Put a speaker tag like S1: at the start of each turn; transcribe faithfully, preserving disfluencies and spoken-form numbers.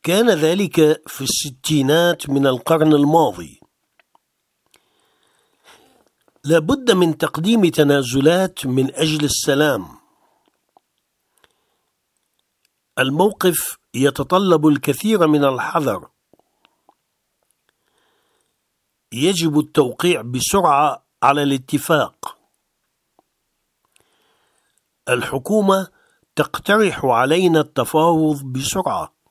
S1: كان ذلك في الستينات من القرن الماضي. لا بد من تقديم تنازلات من أجل السلام. الموقف يتطلب الكثير من الحذر. يجب التوقيع بسرعة على الاتفاق. الحكومة تقترح علينا التفاوض بسرعة.